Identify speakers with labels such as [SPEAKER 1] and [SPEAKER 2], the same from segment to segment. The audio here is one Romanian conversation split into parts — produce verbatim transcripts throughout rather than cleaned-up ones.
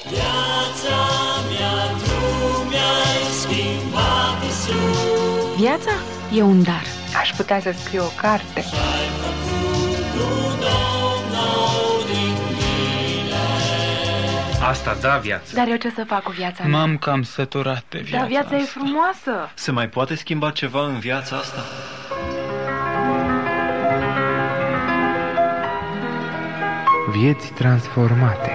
[SPEAKER 1] Viața mea, tu mi-ai schimbat, Iisus.
[SPEAKER 2] Viața e un dar.
[SPEAKER 3] Aș putea să scriu o carte.
[SPEAKER 1] Și-ai făcut un om nou din mine.
[SPEAKER 4] Asta da viață.
[SPEAKER 2] Dar eu ce să fac cu viața mea?
[SPEAKER 5] M-am cam săturat de viața
[SPEAKER 2] Dar viața
[SPEAKER 5] asta.
[SPEAKER 2] e frumoasă.
[SPEAKER 6] Se mai poate schimba ceva în viața asta?
[SPEAKER 7] Vieți transformate.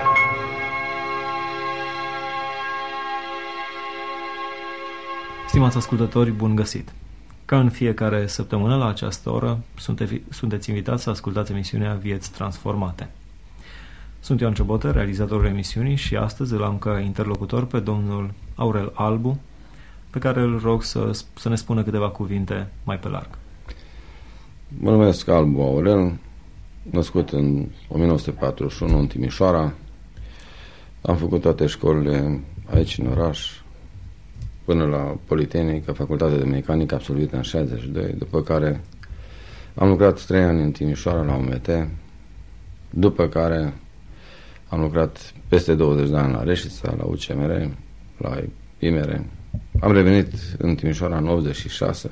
[SPEAKER 8] Stimați ascultători, bun găsit! Ca în fiecare săptămână, la această oră, sunteți invitați să ascultați emisiunea Vieți Transformate. Sunt Ioan Ciobotă, realizatorul emisiunii, și astăzi îl am ca interlocutor pe domnul Aurel Albu, pe care îl rog să, să ne spună câteva cuvinte mai pe larg.
[SPEAKER 9] Mă numesc Albu Aurel, născut în o mie nouă sute patruzeci și unu în Timișoara. Am făcut toate școlile aici în oraș, până la Politehnică, facultatea de mecanică absolvită în șaizeci și doi, după care am lucrat trei ani în Timișoara la U M T, după care am lucrat peste douăzeci de ani la Reșița, la U C M R, la I M R. Am revenit în Timișoara în optzeci și șase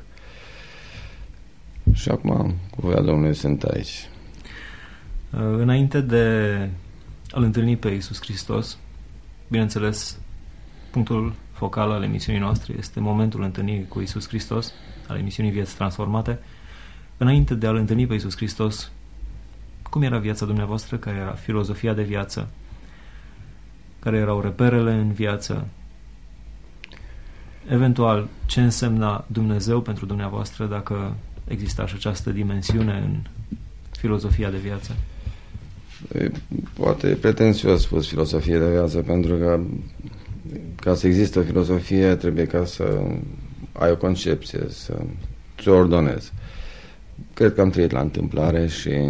[SPEAKER 9] și acum, cu voia Domnului, sunt aici.
[SPEAKER 8] Înainte de a-L întâlni pe Iisus Hristos, bineînțeles, punctul focal al emisiunii noastre este momentul întâlnirii cu Iisus Hristos, al emisiunii Vieți Transformate. Înainte de a-L întâlni pe Iisus Hristos, cum era viața dumneavoastră? Care era filozofia de viață? Care erau reperele în viață? Eventual, ce însemna Dumnezeu pentru dumneavoastră, dacă exista și această dimensiune în filozofia de viață?
[SPEAKER 9] Poate e pretențios spus filosofie de viață, pentru că ca să există o filosofie trebuie ca să ai o concepție, să ți-o ordonezi. Cred că am trăit la întâmplare și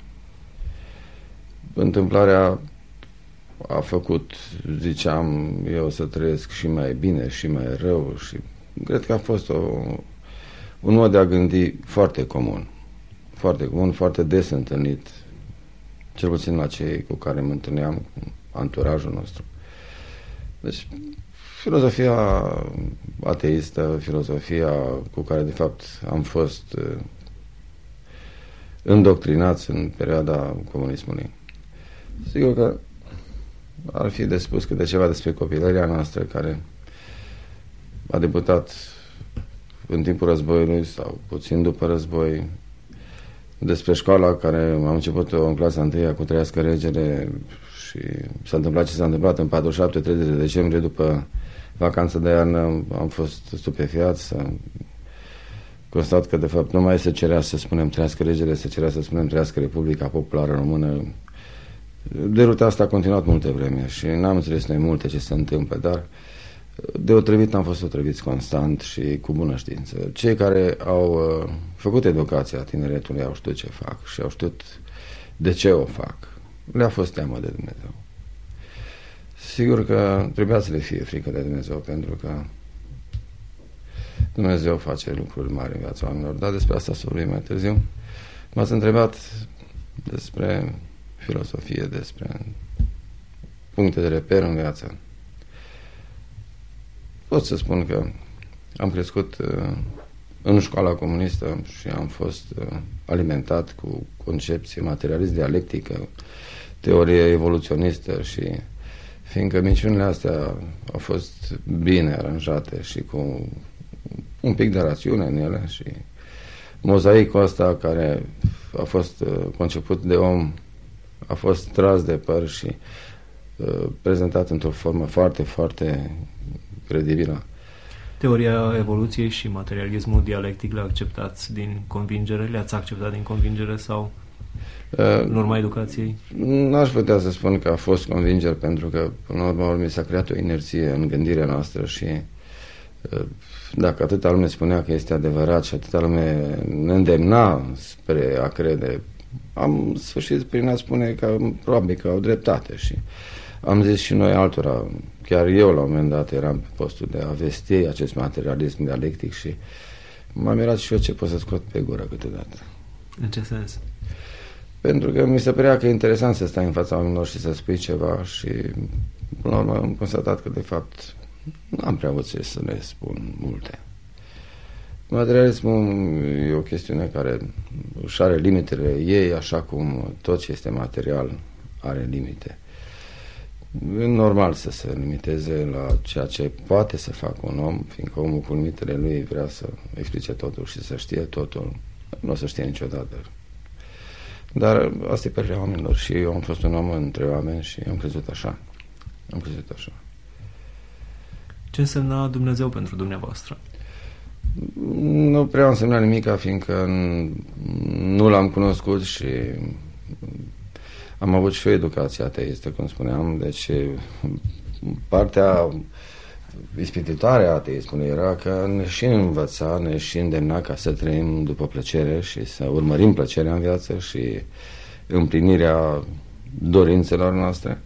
[SPEAKER 9] întâmplarea a făcut, ziceam eu, să trăiesc și mai bine și mai rău, și cred că a fost o, un mod de a gândi foarte comun, foarte comun, foarte des întâlnit, cel puțin la cei cu care mă întâlneam, cu anturajul nostru. Deci, filozofia ateistă, filozofia cu care, de fapt, am fost uh, îndoctrinați în perioada comunismului. Sigur că ar fi de spus câte ceva despre copilăria noastră, care a debutat în timpul războiului sau puțin după război, despre școala care am început-o în clasa întâia cu Trăiască Regele, și s-a întâmplat ce s-a întâmplat în patruzeci și șapte treizeci decembrie, după vacanța de iarnă. Am fost stupefiat să constat că, de fapt, nu mai se cerea să spunem Trăiască Regele, se cerea să spunem Trăiască Republica Populară Română. Deruta asta a continuat multe vreme și n-am înțeles noi multe ce se întâmplă, dar de otrăvit am fost otrăviți constant și cu bună știință. Cei care au uh, făcut educația tineretului au știut ce fac și au știut de ce o fac. Le-a fost teamă de Dumnezeu. Sigur că trebuia să le fie frică de Dumnezeu, pentru că Dumnezeu face lucruri mari în viața oamenilor, dar despre asta să vorbim mai târziu. M-ați întrebat despre filosofie, despre puncte de reper în viață. Pot să spun că am crescut uh, în școala comunistă și am fost uh, alimentat cu concepție materialist-dialectică, teorie evoluționistă, și fiindcă minciunile astea au fost bine aranjate și cu un pic de rațiune în ele, și mozaicul ăsta care a fost uh, conceput de om a fost tras de păr și uh, prezentat într-o formă foarte, foarte credibilă.
[SPEAKER 8] Teoria evoluției și materialismul dialectic le acceptați din convingere? Le-ați acceptat din convingere sau uh, în urma educației?
[SPEAKER 9] N-aș putea să spun că a fost convingere, pentru că până la urmă mi s-a creat o inerție în gândirea noastră și uh, dacă atâta lume spunea că este adevărat și atâta lume ne îndemna spre a crede, am sfârșit prin a spune că probabil că au dreptate, și am zis și noi altora. Chiar eu la un moment dat eram pe postul de a vesti acest materialism dialectic și m-am mirat și eu ce pot să scot pe gură câteodată.
[SPEAKER 8] În ce sens?
[SPEAKER 9] Pentru că mi se părea că e interesant să stai în fața oamenilor și să spui ceva, și până la urmă am constatat că de fapt nu am prea avut ce să le spun multe. Materialismul e o chestiune care își are limitele ei, așa cum tot ce este material are limite. E normal să se limiteze la ceea ce poate să facă un om, fiindcă omul cu limitele lui vrea să explice totul și să știe totul. Nu o să știe niciodată. Dar asta e părerea oamenilor și eu am fost un om între oameni și am crezut așa. Am crezut așa.
[SPEAKER 8] Ce însemna Dumnezeu pentru dumneavoastră?
[SPEAKER 9] Nu prea însemna nimica, fiindcă nu l-am cunoscut și am avut și o educație ateistă, cum spuneam, deci partea ispititoare a ateismului era că ne și învăța, ne și îndemna ca să trăim după plăcere și să urmărim plăcerea în viață și împlinirea dorințelor noastre.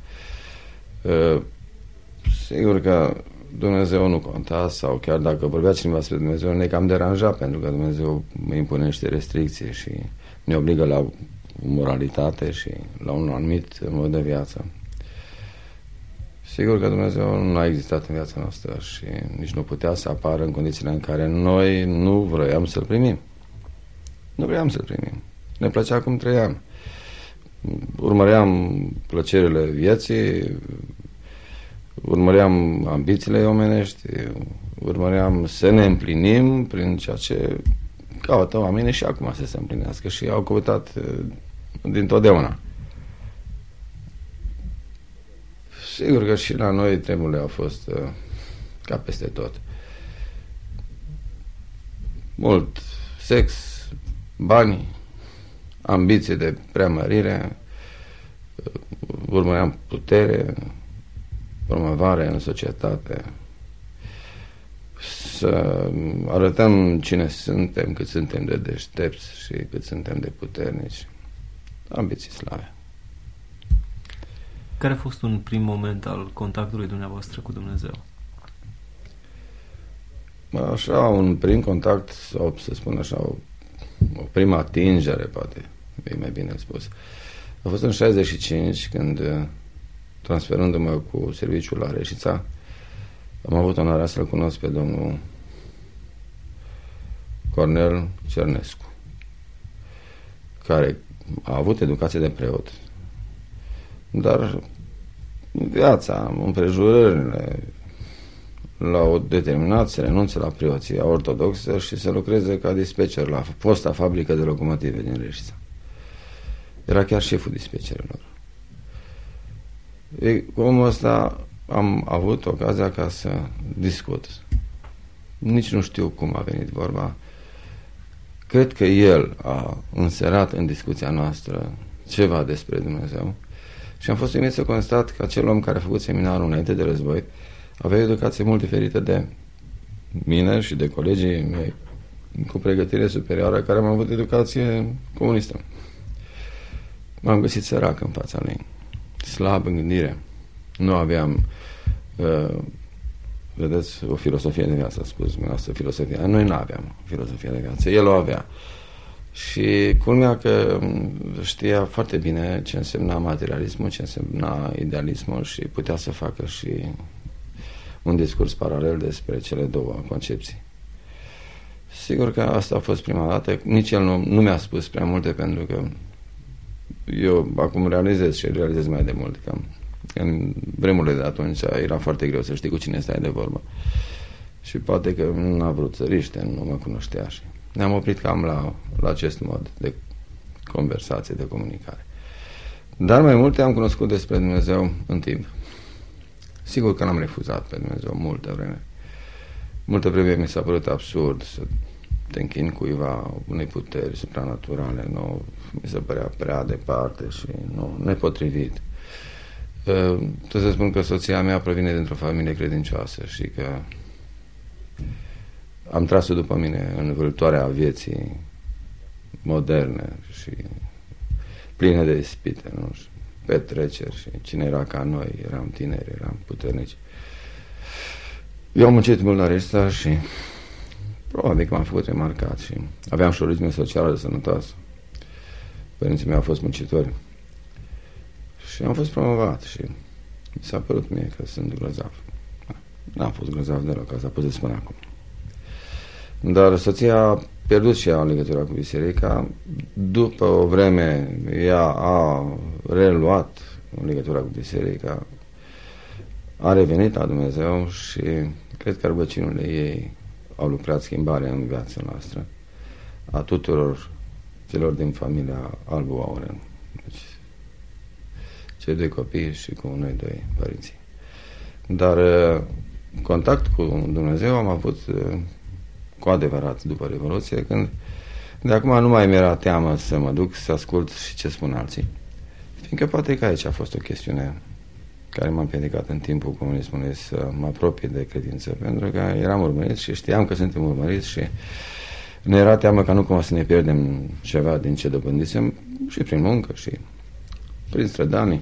[SPEAKER 9] Sigur că Dumnezeu nu conta, sau chiar dacă vorbea cineva despre Dumnezeu, ne cam deranja, pentru că Dumnezeu impune niște restricții și ne obligă la moralitate și la un anumit mod de viață. Sigur că Dumnezeu nu a existat în viața noastră și nici nu putea să apară în condițiile în care noi nu vroiam să-L primim. Nu vroiam să-L primim. Ne plăcea cum trăiam. Urmăream plăcerile vieții, urmăream ambițiile omenești, urmăream să ne împlinim prin ceea ce caută oamenii și acum să se împlinească și au căutat dintotdeauna. Sigur că și la noi treburile au fost uh, ca peste tot. Mult sex, bani, ambiție de preamărire, uh, urmăream putere, promovare în societate, să arătăm cine suntem, cât suntem de deștepți și cât suntem de puternici. Ambiții slave.
[SPEAKER 8] Care a fost un prim moment al contactului dumneavoastră cu Dumnezeu?
[SPEAKER 9] Așa, un prim contact, sau să spun așa, o, o primă atingere, poate, e mai bine spus. A fost în șaizeci și cinci, când, transferându-mă cu serviciul la Reșița, am avut onoarea să-l cunosc pe domnul Cornel Cernescu, care a avut educație de preot, dar viața, împrejurările l-au determinat să renunțe la preoția ortodoxă și să lucreze ca dispecer la fosta fabrică de locomotive din Reșița. Era chiar șeful dispecerelor. E, cu omul ăsta am avut ocazia ca să discut. Nici nu știu cum a venit vorba. Cred că el a înserat în discuția noastră ceva despre Dumnezeu și am fost uimit să constat că acel om care a făcut seminarul înainte de război avea o educație mult diferită de mine și de colegii mei cu pregătire superioară care am avut educație comunistă. M-am găsit sărac în fața lui, slab în gândire. Nu aveam uh, vedeți, o filosofie de viață, a spus dumneavoastră, filosofia. Noi nu aveam filosofie de viață, el o avea. Și culmea că știa foarte bine ce însemna materialismul, ce însemna idealismul și putea să facă și un discurs paralel despre cele două concepții. Sigur că asta a fost prima dată. Nici el nu, nu mi-a spus prea multe, pentru că eu acum realizez și realizez mai de mult că în vremurile de atunci era foarte greu să știi cu cine stai de vorbă. Și poate că nu a vrut să riște, nu mă cunoștea și ne-am oprit cam la, la acest mod de conversație, de comunicare. Dar mai multe am cunoscut despre Dumnezeu în timp. Sigur că n-am refuzat pe Dumnezeu multă vreme. Multă vreme mi s-a părut absurd să te închini cuiva unei puteri supranaturale. Nu, mi se părea prea departe și nu, nepotrivit. Trebuie să spun că soția mea provine dintr-o familie credincioasă și că am tras-o după mine în vâltoarea vieții moderne și pline de ispite, nu? Petreceri și cine era ca noi, eram tineri, eram puternici. Eu am muncit mult la Reșița și probabil că m-am făcut remarcat și aveam și o origine socială de sănătoasă. Părinții mei au fost muncitori și am fost promovat și Mi s-a părut mie că sunt grozav. N-am fost grozav deloc, asta pot să spun acum. Dar soția a pierdut și ea legătura cu biserica. După o vreme, ea a reluat legătura cu biserica, a revenit la Dumnezeu și cred că rugăciunile ei au lucrat schimbare în viața noastră, a tuturor celor din familia Albu Auren. Deci, cei doi copii și cu noi doi părinții. Dar contact cu Dumnezeu am avut cu adevărat după Revoluție, când de acum nu mai mi-era teamă să mă duc să ascult și ce spun alții. Fiindcă poate că aici a fost o chestiune care m-a împiedicat în timpul comunismului să mă apropie de credință, pentru că eram urmăriți și știam că suntem urmăriți și ne era teamă ca nu cumva să ne pierdem ceva din ce dobândisem și prin muncă și prin strădanii.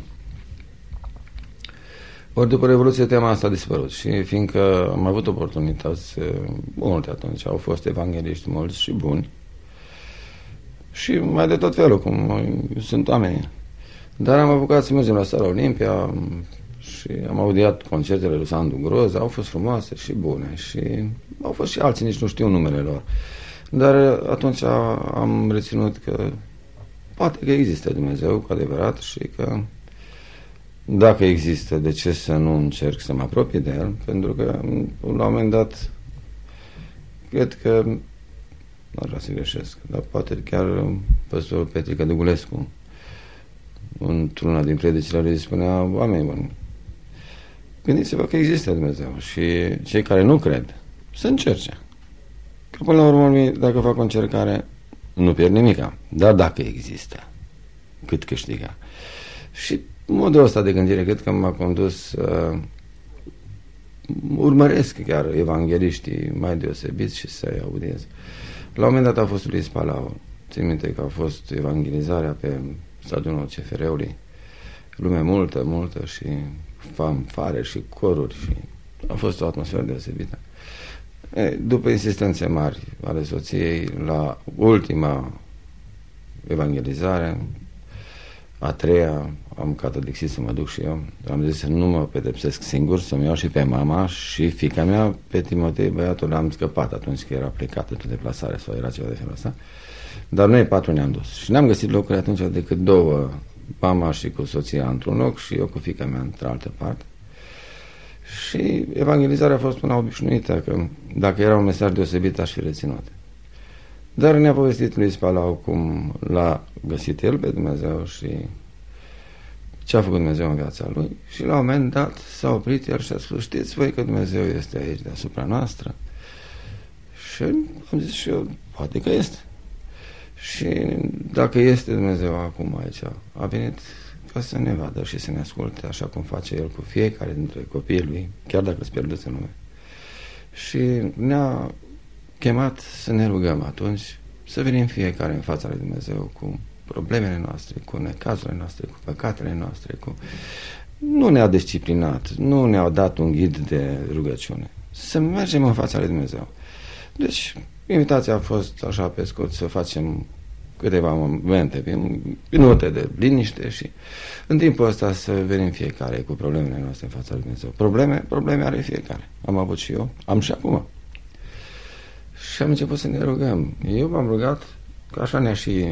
[SPEAKER 9] Ori după Revoluție teama asta a dispărut și fiindcă am avut oportunități multe atunci, au fost evangeliști mulți și buni și mai de tot felul, cum sunt oamenii. Dar am apucat să mergem la Sala Olimpia și am audiat concertele lui Sandu Groz, au fost frumoase și bune și au fost și alții, nici nu știu numele lor. Dar atunci am reținut că poate că există Dumnezeu cu adevărat și că dacă există, de ce să nu încerc să mă apropii de El? Pentru că la un moment dat cred că nu vreau să greșesc, dar poate chiar păstorul Petrică Dăgulescu într-una din predicile lui spunea: oameni buni, gândiți-vă că există Dumnezeu și cei care nu cred să încerce. Că până la urmă, dacă fac o încercare, nu pierd nimica. Dar dacă există, cât câștiga. Și modul ăsta de gândire cred că m-a condus să uh, urmăresc chiar evangeliștii mai deosebiți și să-i audiez. La un moment dat a fost Luis Palau. Țin minte că a fost evangelizarea pe stadionul C F R-ului. Lume multă, multă și fanfare și coruri și a fost o atmosferă deosebită. E, după insistențe mari ale soției, la ultima evangelizare, a treia, am catodixit să mă duc și eu. Am zis să nu mă pedepsesc singur, să-mi iau și pe mama și fiica mea, pe Timotei, băiatul, l-am scăpat atunci că era plecat într-o deplasare sau era ceva de felul ăsta. Dar noi patru ne-am dus. Și n-am găsit locuri atunci decât două, mama și cu soția într-un loc și eu cu fiica mea într-altă parte. Și evangelizarea a fost una obișnuită, că dacă era un mesaj deosebit aș fi reținut. Dar ne-a povestit lui Spalau cum l-a găsit el pe Dumnezeu și ce a făcut Dumnezeu în viața lui. Și la un moment dat s-a oprit el și a spus: știți voi că Dumnezeu este aici deasupra noastră? Și am zis și eu: poate că este. Și dacă este Dumnezeu acum aici, a venit ca să ne vadă și să ne asculte, așa cum face el cu fiecare dintre copiii lui, chiar dacă îți pierduți în lume. Și ne-a chemat să ne rugăm atunci, să venim fiecare în fața lui Dumnezeu cu problemele noastre, cu necazurile noastre, cu păcatele noastre, cu... Nu ne-a disciplinat, nu ne-a dat un ghid de rugăciune. Să mergem în fața lui Dumnezeu. Deci, invitația a fost așa pe scurt să facem câteva momente, minute de liniște și în timpul ăsta să venim fiecare cu problemele noastre în fața lui Dumnezeu. Probleme, probleme are fiecare. Am avut și eu, am și acum. Și am început să ne rugăm. Eu m-am rugat, că așa ne-a și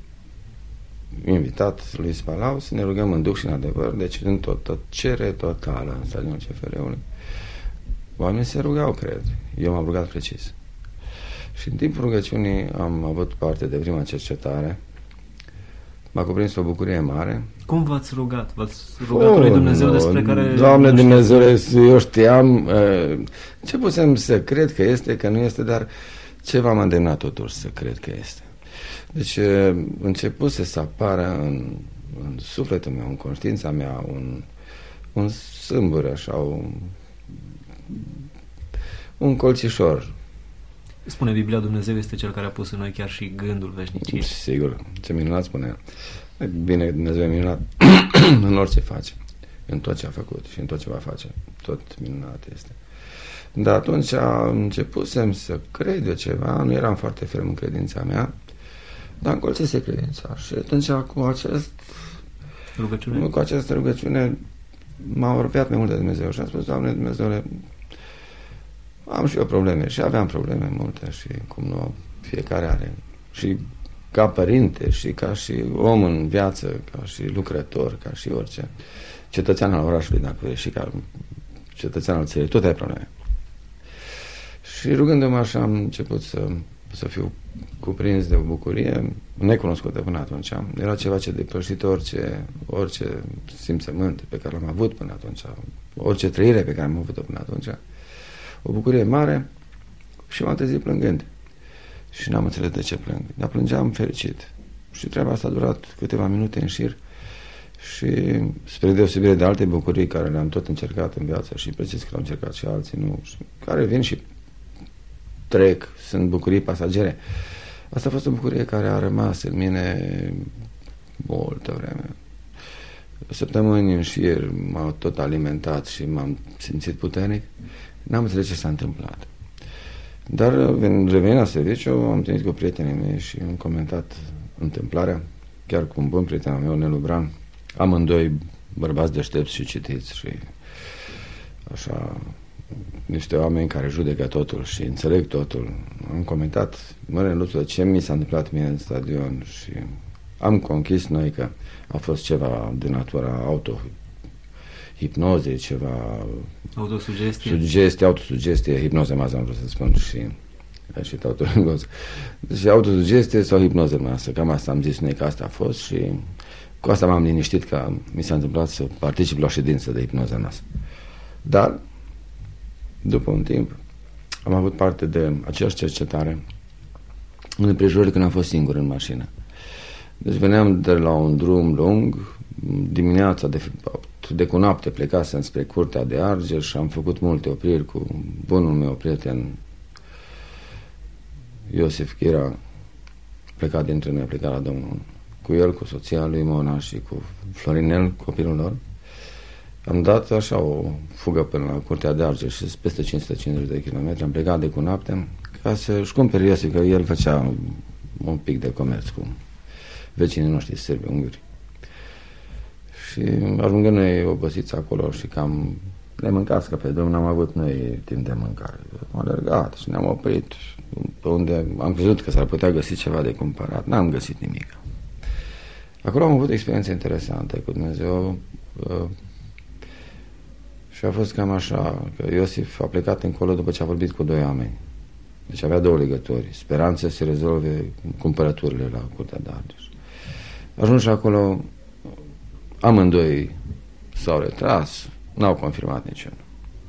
[SPEAKER 9] invitat lui Spalau, să ne rugăm în duh și în adevăr, deci în tot, tot cere totală în stadionul C F R-ului. Oamenii se rugau, cred. Eu m-am rugat precis. Și în timpul rugăciunii am avut parte de prima cercetare. M-a cuprins o bucurie mare. Cum v-ați rugat? V-ați rugat oh, lui Dumnezeu no, despre care... Doamne Dumnezeu, eu știam, uh, începusem să cred că este, că nu este, dar ceva m-a îndemnat totuși să cred că este. Deci uh, începuse să apară în, în sufletul meu, în conștiința mea, un, un sâmbure, așa, un, un colțișor. Spune Biblia, Dumnezeu este Cel care a pus în noi chiar și gândul veșniciei. Sigur, ce minunat spune. Bine, Dumnezeu e minunat în orice face, în tot ce a făcut și în tot ce va face. Tot minunat este. Dar atunci începusem să cred eu ceva, nu eram foarte ferm în credința mea, dar încolțise credința. Și atunci cu acest rugăciune, cu această rugăciune m-am apropiat mai mult de Dumnezeu și am spus, Doamne Dumnezeule, am și eu probleme și aveam probleme multe și cum nu fiecare are. Și ca părinte și ca și om în viață, ca și lucrător, ca și orice cetățean al orașului, dacă vrei, și ca cetățean al țării, tot ai probleme. Și rugându-mă așa am început să, să fiu cuprins de o bucurie necunoscută până atunci. Era ceva ce depășit orice, orice simțământ pe care l-am avut până atunci, orice trăire pe care am avut-o până atunci. O bucurie mare și m-am trezit plângând. Și n-am înțeles de ce plâng, dar plângeam fericit. Și treaba asta a durat câteva minute în șir și spre deosebire de alte bucurii care le-am tot încercat în viață și precis că l-am încercat și alții, nu, și care vin și trec, sunt bucurii pasagere. Asta a fost o bucurie care a rămas în mine multă vreme. Săptămâni în șir m-au tot alimentat și m-am simțit puternic. N-am înțeles ce s-a întâmplat. Dar revenind la serviciu, am întâlnit cu prietenii mei și am comentat întâmplarea, chiar cu un bun prieten al meu, Nelu Bran, amândoi bărbați deștepți și citiți și așa, niște oameni care judecă totul și înțeleg totul. Am comentat, măre lucrul, ce mi s-a întâmplat mie în stadion și am conchis noi că a fost ceva de natura auto hipnoze, ceva
[SPEAKER 8] autosugestie,
[SPEAKER 9] sugestie, autosugestie, hipnoză, mai am vrut să spun și și autohipnoză. Deci autosugestie sau hipnoză masă, cam asta am zis noi că asta a fost și cu asta m-am liniștit că mi s-a întâmplat să particip la o ședință de hipnoză masă. Dar după un timp am avut parte de aceeași cercetare în împrejurări când am fost singur în mașină. Deci veneam de la un drum lung, dimineața de, de cu noapte plecasem spre Curtea de Argeș și am făcut multe opriri cu bunul meu prieten Iosif Chira, plecat dintre noi, plecat la Domnul, cu el, cu soția lui Mona și cu Florinel, copilul lor. Am dat așa o fugă până la Curtea de Argeș și peste cinci sute cincizeci de kilometri, am plecat de cu noapte ca să-și cumpere Iosif, că el făcea un pic de comerț cu vecinii noștri sârbi, unguri. Și ajungând noi obosiți acolo și cam ne mâncați, că pe drum n-am avut noi timp de mâncare. Am alergat și ne-am oprit pe unde am crezut că s-ar putea găsi ceva de cumpărat. N-am găsit nimic. Acolo am avut experiențe interesante cu Dumnezeu și a fost cam așa, că Iosif a plecat încolo după ce a vorbit cu doi oameni. Deci avea două legături. Speranța să se rezolve cumpărăturile la Curtea de Argeș. Ajuns acolo, amândoi s-au retras, n-au confirmat niciunul.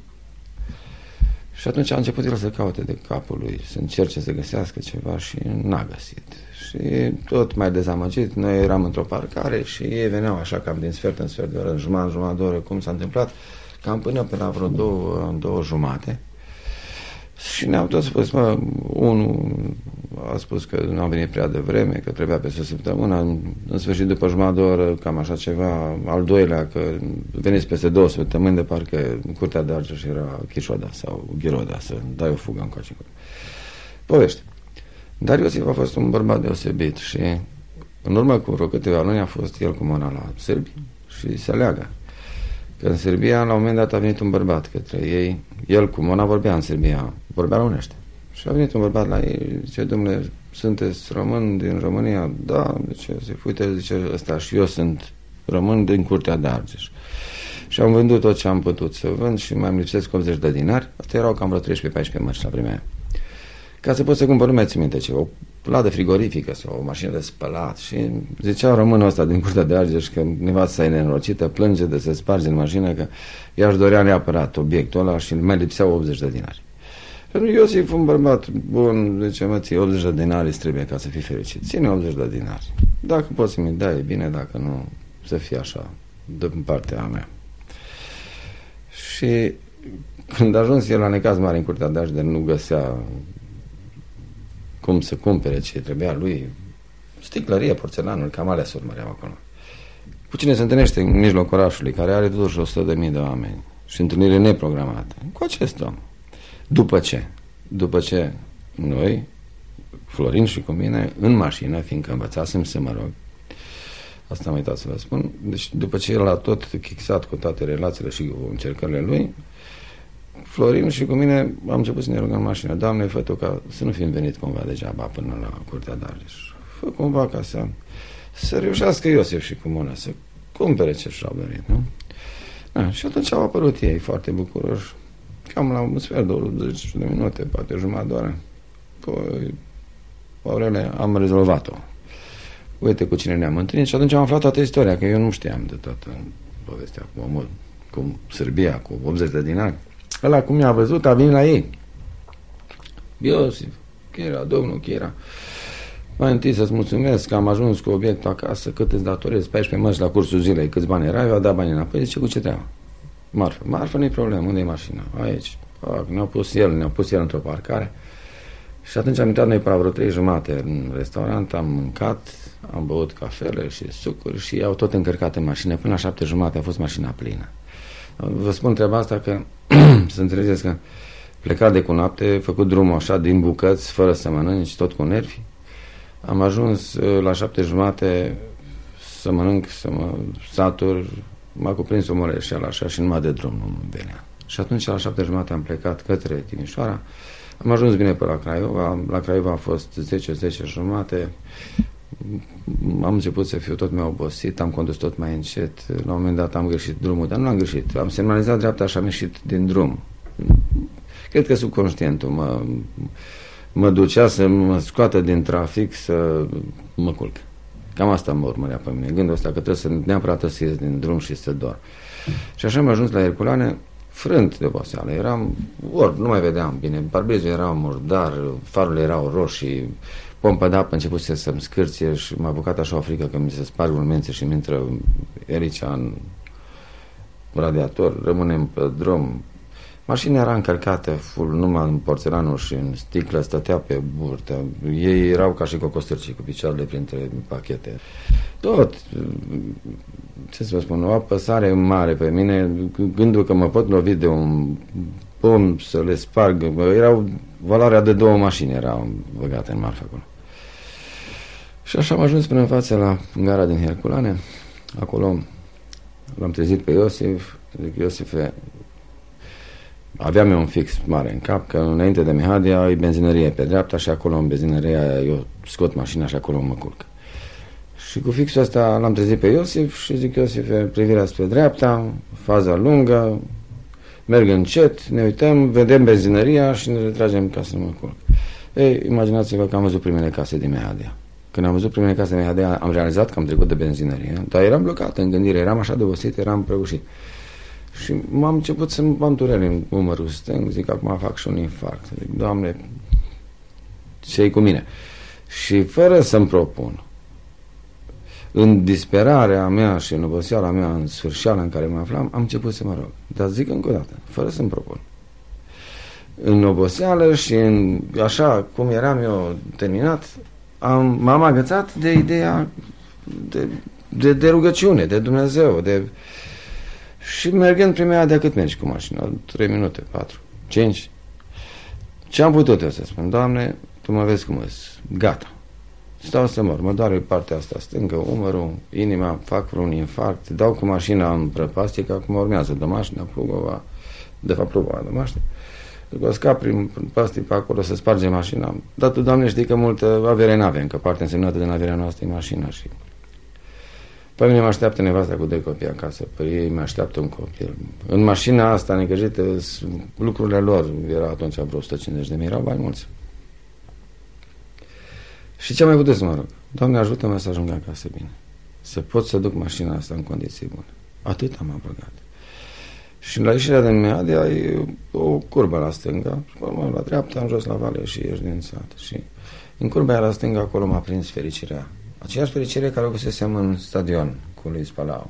[SPEAKER 9] Și atunci a început el să caute de capul lui, să încerce să găsească ceva și n-a găsit. Și tot mai dezamăgit, noi eram într-o parcare și ei veneau așa cam din sfert în sfert de oră, în jumătate, jumătate de oră, cum s-a întâmplat, cam până pe la vreo două, două jumate. Și ne-au tot spus, mă, unul a spus că nu a venit prea devreme, că trebuia peste o săptămână, în sfârșit după jumătate de oră, cam așa ceva, al doilea, că veniți peste două săptămâni, de parcă în Curtea de Argeș era Chișoada sau Ghiroda, să dai o fugă încoace. Povești. Dar Iosif a fost un bărbat deosebit și în urmă cu vreo câteva luni a fost el cu Mona la sârbi și se leagă. Că în Serbia, la un moment dat, a venit un bărbat către ei. El cu Mona vorbea în Serbia, vorbea românește. Și a venit un bărbat la ei, zice, domnule, sunteți român din România? Da, zice, uite, zice, ăsta și eu sunt român din Curtea de Argeș. Și am vândut tot ce am putut să vând și mai îmi lipsesc optzeci de dinari. Astea erau cam vreo treisprezece paisprezece mărci la vremea aia. Ca să pot să cumpăr, nu mai țin minte ce, o ladă frigorifică sau o mașină de spălat. Și zicea românul ăsta din Curtea de Argeș că nevasta e nenorocită, plânge de se sparge în mașină, că ea își dorea neapărat obiectul ăla și mai lipseau optzeci de dinari. Pentru Iosif, un bărbat bun, zice, mă, ție optzeci de dinari îți trebuie ca să fii fericit. Ține optzeci de dinari. Dacă poți să-mi dai, e bine, dacă nu, să fie așa, de partea mea. Și când a ajuns el la necaz mare în Curtea de Argeș, de nu găsea cum să cumpere ce trebuia lui, sticlărie, porțelanul, cam alea se urmăreau acolo. Cu cine se întâlnește în mijlocul orașului, care are totuși o sută de mii de oameni și întâlnire neprogramată? Cu acest om. După ce? După ce noi, Florin și cu mine, în mașină, fiindcă învățasem să mă rog, Asta am uitat să vă spun. Deci după ce el a tot chixat cu toate relațiile și cu încercările lui, Florin și cu mine am început să ne rugăm în mașină. Doamne, fă tu ca să nu fim venit cumva degeaba până la Curtea Dargeș. Fă cumva ca să, să reușească Iosif și cu Mona să cumpere ce și-au dorit, nu? Da, și atunci au apărut ei foarte bucuroși. Cam la un sfert, douăzeci de minute, poate jumătate de oră. Păi, Aurele, am rezolvat-o. Uite cu cine ne-am întâlnit și atunci am aflat toată istoria, că eu nu știam de toată povestea cu omul, cu Sârbia, cu optzeci de dinari. Ăla cum i-a văzut, a venit la ei. Iosif, Chira, domnul Chira, mai întâi să-ți mulțumesc că am ajuns cu obiectul acasă, cât îți datorez, paisprezece mărci la cursul zilei, câți bani era, eu a dat banii înapoi, zice, cu ce treabă? Marfă, marfă nu-i problemă, unde e mașina? Aici. Ne-au pus el, ne-au pus el într-o parcare. Și atunci am intrat noi pe la vreo trei jumate în restaurant, am mâncat, am băut cafele și sucuri și au tot încărcat în mașină. Până la șapte jumate a fost mașina plină. Vă spun treaba asta că, să înțelegeți că plecat de cu noapte, făcut drumul așa din bucăți, fără să mănânci, tot cu nervi. Am ajuns la șapte jumate să mănânc, să mă satur, m-a cuprins o moleșeală așa și numai de drum nu venea. Și atunci la șapte jumate am plecat către Timișoara. Am ajuns bine pe la Craiova. La Craiova a fost zece, zece jumate. Am început să fiu tot mai obosit, am condus tot mai încet. La un moment dat am greșit drumul, dar nu am greșit. Am semnalizat dreapta și am ieșit din drum. Cred că subconștientul mă, mă ducea să mă scoată din trafic, să mă culc. Cam asta mă urmărea pe mine. Gândul ăsta că trebuie să neapărat să ies din drum și să dorm. Și așa am ajuns la Herculane, frânt de oboseală. Eram, ori, nu mai vedeam bine. Parbrizul era murdar, farurile erau roșii, pompa de apă începuse să-mi scârție și m-a apucat așa o frică că mi se sparg urmențe și mi intră ericea în radiator. Rămânem pe drum. Mașina era încărcată full, numai în porțelanul și în sticlă, stătea pe burtă. Ei erau ca și cocostârcii cu picioarele printre pachete. Tot, ce să vă spun, o apăsare mare pe mine, gândul că mă pot lovi de un pom să le sparg. Erau, valoarea de două mașini erau băgate în marfă acolo. Și așa am ajuns până în față la gara din Herculane. Acolo l-am trezit pe Iosif. Zic, Iosife, aveam eu un fix mare în cap, că înainte de Mehadia e benzinărie pe dreapta și acolo în benzinăria eu scot mașina și acolo mă culc. Și cu fixul ăsta l-am trezit pe Iosif și zic, Iosif, privirea spre dreapta, faza lungă, merg încet, ne uităm, vedem benzinăria și ne retragem ca să nu mă culc. Ei, imaginați-vă că am văzut primele case din Mehadia. Când am văzut primele case din Mehadia, am realizat că am trecut de benzinărie, dar eram blocat în gândire, eram așa de obosit, eram prăbușit. Și m-am început să m-am durere în umărul stâng, zic, acum fac și un infarct. Zic, Doamne, ce-i cu mine? Și fără să-mi propun, în disperarea mea și în oboseala mea, în sfârșeala în care mă aflam, am început să mă rog. Dar zic încă o dată, fără să-mi propun. În oboseală și în, așa cum eram eu terminat, am, m-am agățat de ideea de, de, de rugăciune, de Dumnezeu, de... Și mergând primea de cât mergi cu mașina? Trei minute, patru, cinci. Ce am putut eu să spun? Doamne, Tu mă vezi cum îs. Gata. Stau să mor. Mă doare partea asta stângă, umărul, inima, fac vreun infarct, dau cu mașina în prăpastie, că acum urmează Dămaștina, Plugova, de fapt Plugova, Dămaștina. După scap prin pastii pe acolo să sparge mașina. Dar Tu, Doamne, știi că multă avere n-avem, că partea însemnată din averea noastră e mașina și... Pe mine mă așteaptă nevasta cu doi copii acasă, pe ei mă așteaptă un copil. În mașina asta necăjită, lucrurile lor, era atunci vreo o sută cincizeci de mii, erau bani mulți. Și ce mai putut să mă rog? Doamne, ajută-mă să ajung acasă bine. Să pot să duc mașina asta în condiții bune. Atât am rugat. Și la ieșirea din Mehadia e o curbă la stânga, și urmă la dreapta, în jos la vale și ieși din sat. Și în curba aia la stânga, acolo m-a prins fericirea. Aceeași fericire care o găsesem în stadion cu Luis Palau.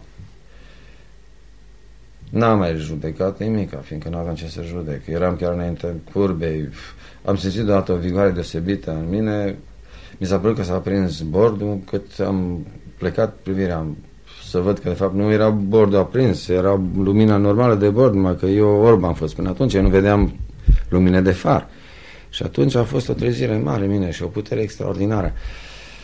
[SPEAKER 9] N-am mai judecat nimica, fiindcă nu aveam ce să judec. Eram chiar înainte curbei. Am simțit deodată o vigoare deosebită în mine. Mi s-a părut că s-a prins bordul, cât am plecat privirea să văd că de fapt nu era bordul aprins, era lumina normală de bord, numai că eu orb am fost până atunci, eu nu vedeam lumine de far. Și atunci a fost o trezire mare în mine și o putere extraordinară.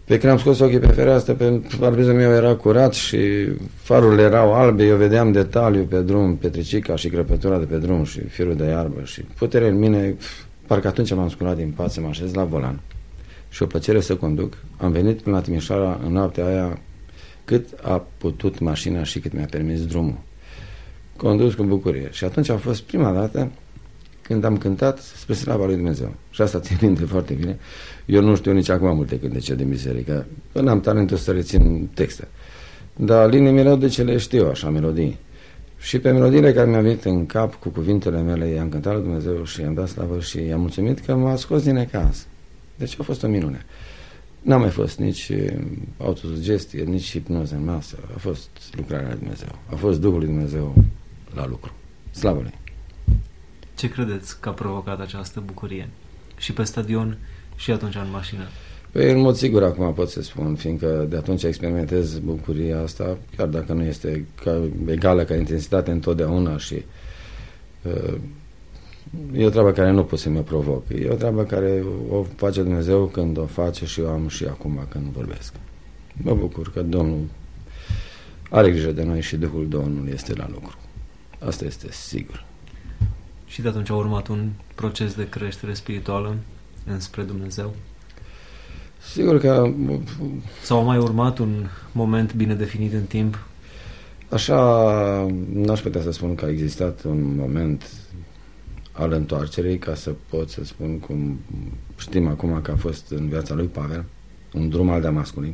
[SPEAKER 9] Pe când am scos ochii pe fereastră, pe arbizul meu era curat și farurile erau albe, eu vedeam detaliu pe drum, petricica și crăpătura de pe drum și firul de iarbă și puterea în mine, parcă atunci m-am sculat din pat să mă așez la volan și o plăcere să conduc. Am venit până la Timișoara în noaptea aia cât a putut mașina și cât mi-a permis drumul. Condus cu bucurie. Și atunci a fost prima dată când am cântat spre slava lui Dumnezeu. Și asta țin minte foarte bine. Eu nu știu nici acum multe cântece din biserică. Până am talentul să rețin texte. Dar linii melodice le știu, așa, melodii. Și pe melodiile care mi-au venit în cap cu cuvintele mele, i-am cântat lui Dumnezeu și i-am dat slavă și i-am mulțumit că m-a scos din necaz. Deci a fost o minune. N-a mai fost nici autosugestie, nici hipnoză în masă. A fost lucrarea lui Dumnezeu. A fost Duhul lui Dumnezeu la lucru. Slavă lui!
[SPEAKER 8] Ce credeți că a provocat această bucurie? Și pe stadion și atunci în mașină?
[SPEAKER 9] Păi, în mod sigur acum pot să spun, fiindcă de atunci experimentez bucuria asta, chiar dacă nu este ca, egală ca intensitate întotdeauna și uh, e o treabă care nu pot să mă provoc. E o treabă care o face Dumnezeu când o face și eu am și acum când vorbesc. Mă bucur că Domnul are grijă de noi și Duhul Domnului este la lucru. Asta este sigur.
[SPEAKER 8] Și de atunci a urmat un proces de creștere spirituală înspre Dumnezeu?
[SPEAKER 9] Sigur că...
[SPEAKER 8] Sau a mai urmat un moment bine definit în timp?
[SPEAKER 9] Așa, n-aș putea să spun că a existat un moment al întoarcerii, ca să pot să spun cum știm acum că a fost în viața lui Pavel, un drum al Damascului.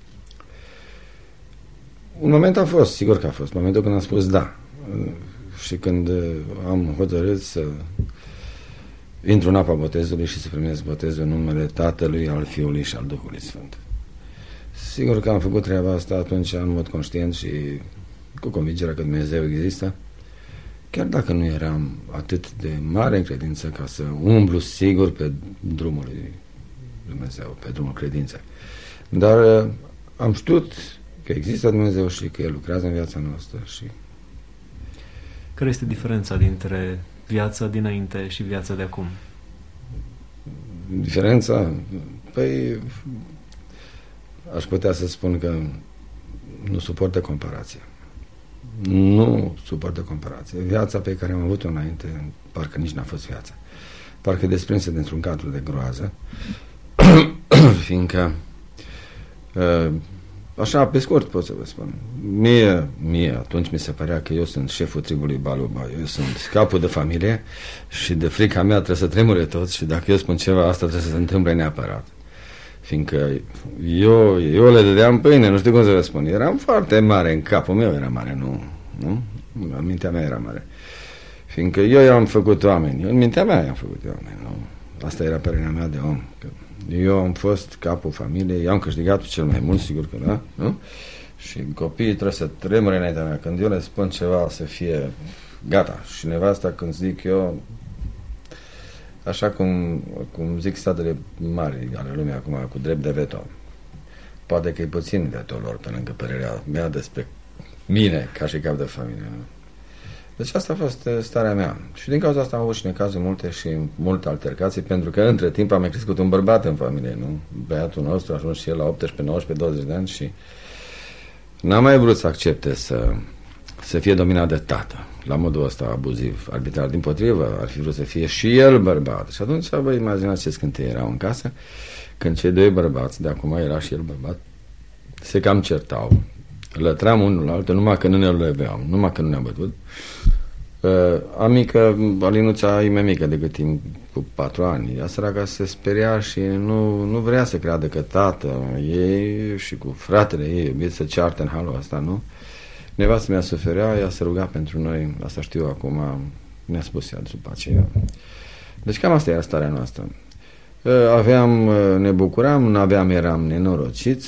[SPEAKER 9] Un moment a fost, sigur că a fost, momentul când am spus da. Și când am hotărât să intru în apa botezului și să primesc botezul în numele Tatălui, al Fiului și al Duhului Sfânt. Sigur că am făcut treaba asta atunci în mod conștient și cu convingerea că Dumnezeu există, chiar dacă nu eram atât de mare în credință ca să umblu sigur pe drumul lui Dumnezeu, pe drumul credinței. Dar am știut că există Dumnezeu și că El lucrează în viața noastră. Și
[SPEAKER 8] care este diferența dintre viața dinainte și viața de acum?
[SPEAKER 9] Diferența? Păi aș putea să spun că nu suportă comparație. Nu suportă comparație. Viața pe care am avut-o înainte parcă nici n-a fost viața. Parcă desprinsă dintr-un cadru de groază, fiindcă uh, așa, pe scurt pot să vă spun. Mie, mie, atunci mi se părea că eu sunt șeful tribului Baluba, eu sunt capul de familie și de frica mea trebuie să tremure toți și dacă eu spun ceva, asta trebuie să se întâmple neapărat. Fiindcă eu, eu le dădeam pâine, nu știu cum să vă spun. Eram foarte mare în capul meu, era mare, nu? nu? În mintea mea era mare. Fiindcă eu i-am făcut oameni, în mintea mea i-am făcut oameni, nu? Asta era părerea mea de om, că eu am fost capul familiei, i-am câștigat cel mai mult, sigur că da, nu? Și copiii trebuie să tremure înaintea mea. Când eu le spun ceva, să fie gata. Și nevasta, când zic eu, așa cum, cum zic statele mari ale lumii acum, cu drept de veto, poate că e puțin veto lor pe lângă părerea mea despre mine ca și cap de familie. Nu? Deci asta a fost starea mea. Și din cauza asta am avut și necazuri multe și multe altercații, pentru că între timp am mai crescut un bărbat în familie, nu? Băiatul nostru a ajuns și el la optsprezece, nouăsprezece, douăzeci de ani și n-am mai vrut să accepte să, să fie dominat de tată, la modul ăsta abuziv, arbitrar. Dimpotrivă, ar fi vrut să fie și el bărbat. Și atunci vă imaginați ce scânteie erau în casă, când cei doi bărbați, de acum era și el bărbat, se cam certau. Lătream unul la altul, numai că nu ne leveam, numai că nu ne-am bătut. Uh, a mică, Alinuța e mai mică decât timp, cu patru ani. Ea săraca se speria și nu, nu vrea să creadă că tată ei și cu fratele ei iubit să ceartă în halul ăsta, nu? Nevastă mea suferea, ea se ruga pentru noi, asta știu acum, ne-a spus ea după aceea. Deci cam asta era starea noastră. Uh, aveam, ne bucuram, nu aveam, eram nenorociți.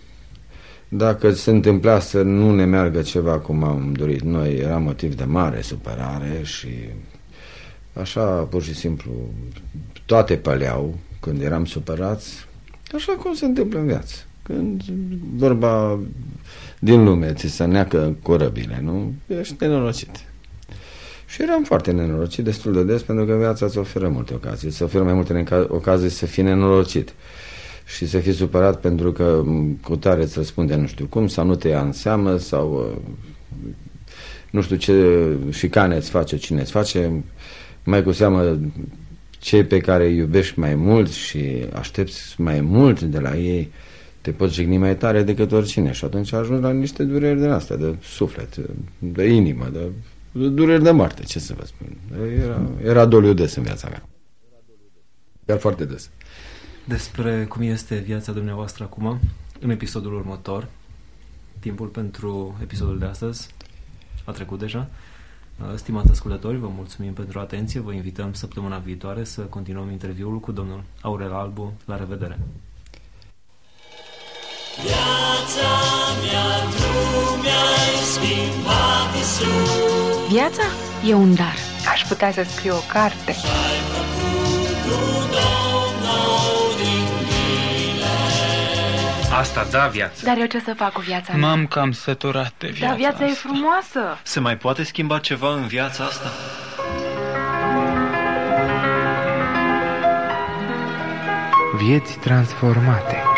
[SPEAKER 9] Dacă se întâmpla să nu ne meargă ceva cum am dorit noi, era motiv de mare supărare și așa, pur și simplu, toate păleau când eram supărați, așa cum se întâmplă în viață. Când vorba din lume ți se neacă corăbile, nu? Ești nenorocit. Și eram foarte nenorocit destul de des, pentru că viața îți oferă multe ocazii, îți oferă mai multe ocazii să fii nenorocit. și să fii supărat pentru că cu tare îți răspunde nu știu cum, sau nu te ia în seamă, sau nu știu ce șicane îți face, cine îți face, mai cu seamă cei pe care îi iubești mai mult și aștepți mai mult de la ei, te poți jigni mai tare decât oricine și atunci ajungi la niște dureri de astea, de suflet, de inimă, de, de dureri de moarte, ce să vă spun. Era, era doliu des în viața mea. Chiar foarte des.
[SPEAKER 8] Despre cum este viața dumneavoastră acum, în episodul următor. Timpul pentru episodul de astăzi a trecut deja. Stimați ascultători, vă mulțumim pentru atenție. Vă invităm săptămâna viitoare să continuăm interviul cu domnul Aurel Albu. La revedere!
[SPEAKER 1] Viața mea, tu mi-ai schimbat, Iisus.
[SPEAKER 2] Viața e un dar.
[SPEAKER 3] Aș putea să scriu o carte.
[SPEAKER 1] Ai făcut tu, Domnul, din mine.
[SPEAKER 4] Asta da viață.
[SPEAKER 2] Dar eu ce să fac cu viața mea?
[SPEAKER 6] M-am cam săturat de viața
[SPEAKER 2] Dar viața
[SPEAKER 6] asta.
[SPEAKER 2] e frumoasă.
[SPEAKER 6] Se mai poate schimba ceva în viața asta?
[SPEAKER 7] Vieți transformate.